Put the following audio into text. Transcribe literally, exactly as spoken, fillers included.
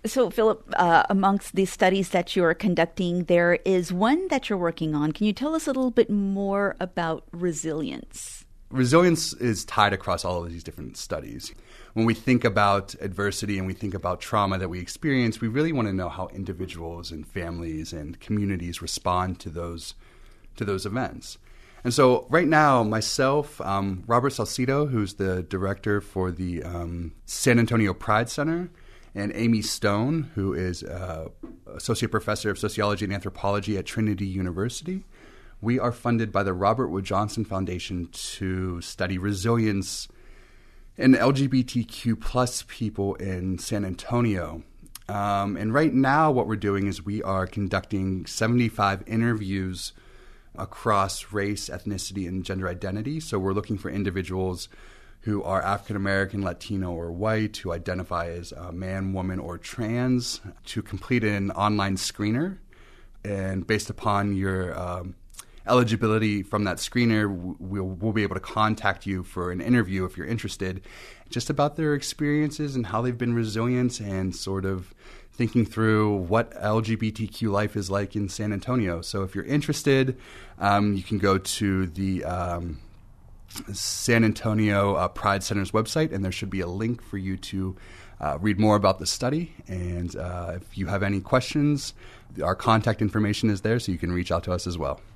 So, Philip, uh, amongst the studies that you're conducting, there is one that you're working on. Can you tell us a little bit more about resilience? Resilience is tied across all of these different studies. When we think about adversity and we think about trauma that we experience, we really want to know how individuals and families and communities respond to those to those events. And so right now, myself, um, Robert Salcido, who's the director for the um, San Antonio Pride Center, and Amy Stone, who is uh, Associate Professor of Sociology and Anthropology at Trinity University. We are funded by the Robert Wood Johnson Foundation to study resilience in L G B T Q plus people in San Antonio. Um, and right now what we're doing is we are conducting seventy-five interviews across race, ethnicity, and gender identity. So we're looking for individuals who are African American, Latino, or white, who identify as a man, woman, or trans, to complete an online screener. And based upon your um, eligibility from that screener, we'll, we'll be able to contact you for an interview if you're interested, just about their experiences and how they've been resilient and sort of thinking through what L G B T Q life is like in San Antonio. So if you're interested, um, you can go to the Um, San Antonio uh, Pride Center's website, and there should be a link for you to uh, read more about the study. And uh, if you have any questions, our contact information is there, so you can reach out to us as well.